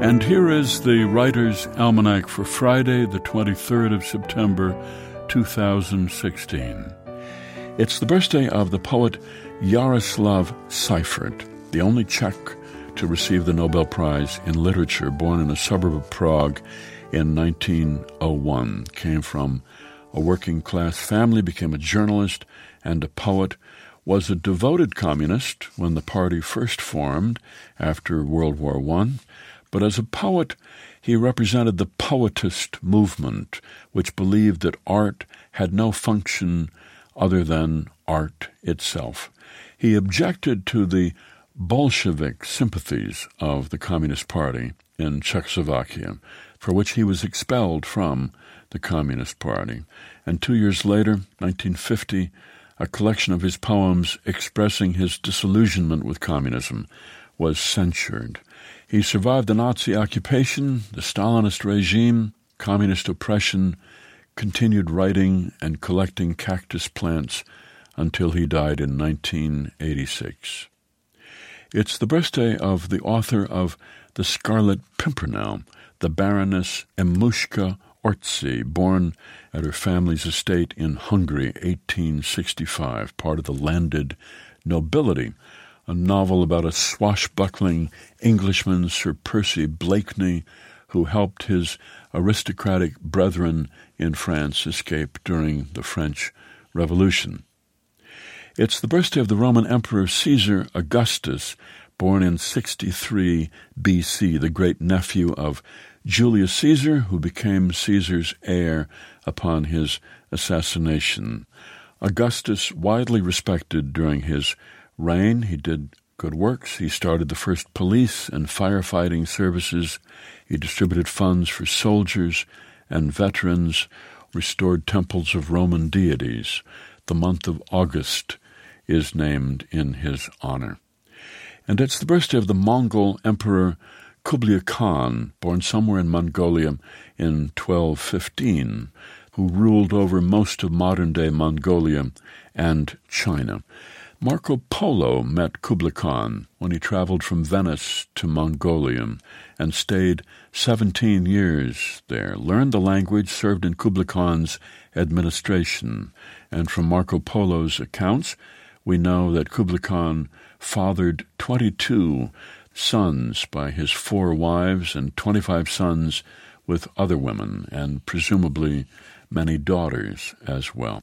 And here is the Writer's Almanac for Friday, the 23rd of September, 2016. It's the birthday of the poet Jaroslav Seifert, the only Czech to receive the Nobel Prize in Literature, born in a suburb of Prague in 1901. Came from a working-class family, became a journalist and a poet, was a devoted communist when the party first formed after World War I. But as a poet, he represented the poetist movement, which believed that art had no function other than art itself. He objected to the Bolshevik sympathies of the Communist Party in Czechoslovakia, for which he was expelled from the Communist Party. And 2 years later, 1950, a collection of his poems expressing his disillusionment with communism was censored. He survived the Nazi occupation, the Stalinist regime, communist oppression, continued writing and collecting cactus plants until he died in 1986. It's the birthday of the author of The Scarlet Pimpernel, the Baroness Emushka Orczy, born at her family's estate in Hungary, 1865, part of the landed nobility, a novel about a swashbuckling Englishman, Sir Percy Blakeney, who helped his aristocratic brethren in France escape during the French Revolution. It's the birthday of the Roman Emperor Caesar Augustus, born in 63 B.C., the great-nephew of Julius Caesar, who became Caesar's heir upon his assassination. Augustus, widely respected during his reign, he did good works. He started the first police and firefighting services. He distributed funds for soldiers and veterans, restored temples of Roman deities. The month of August is named in his honor. And it's the birthday of the Mongol Emperor Kublai Khan, born somewhere in Mongolia in 1215, who ruled over most of modern-day Mongolia and China. Marco Polo met Kublai Khan when he traveled from Venice to Mongolia and stayed 17 years there, learned the language, served in Kublai Khan's administration. And from Marco Polo's accounts, we know that Kublai Khan fathered 22 sons by his 4 wives and 25 sons with other women, and presumably many daughters as well.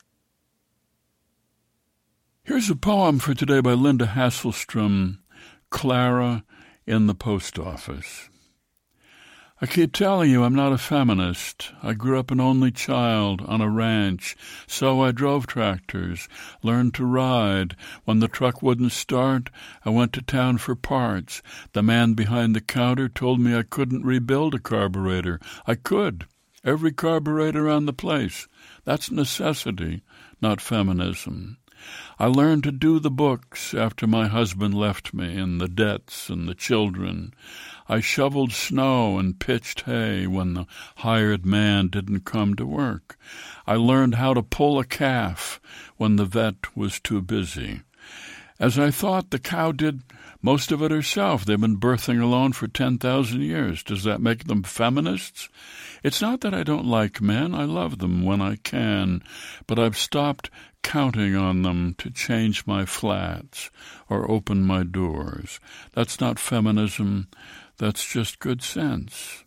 Here's a poem for today by Linda Hasselstrom, Clara in the Post Office. I keep telling you I'm not a feminist. I grew up an only child on a ranch, so I drove tractors, learned to ride. When the truck wouldn't start, I went to town for parts. The man behind the counter told me I couldn't rebuild a carburetor. I could. Every carburetor on the place. That's necessity, not feminism. I learned to do the books after my husband left me, and the debts and the children. I shoveled snow and pitched hay when the hired man didn't come to work. I learned how to pull a calf when the vet was too busy. As I thought, the cow did most of it herself. They've been birthing alone for 10,000 years. Does that make them feminists? It's not that I don't like men. I love them when I can, but I've stopped counting on them to change my flats or open my doors. That's not feminism. That's just good sense.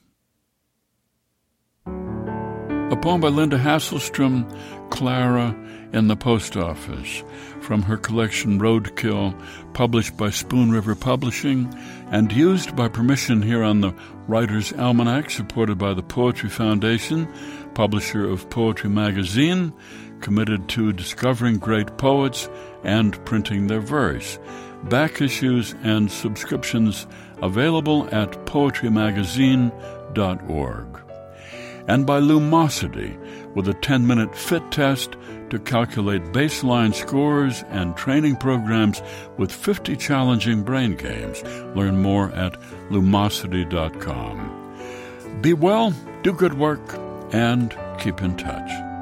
A poem by Linda Hasselstrom, Clara in the Post Office, from her collection Roadkill, published by Spoon River Publishing and used by permission here on the Writer's Almanac, supported by the Poetry Foundation, publisher of Poetry Magazine, committed to discovering great poets and printing their verse. Back issues and subscriptions available at poetrymagazine.org. And by Lumosity, with a 10-minute fit test to calculate baseline scores and training programs with 50 challenging brain games. Learn more at lumosity.com. Be well, do good work, and keep in touch.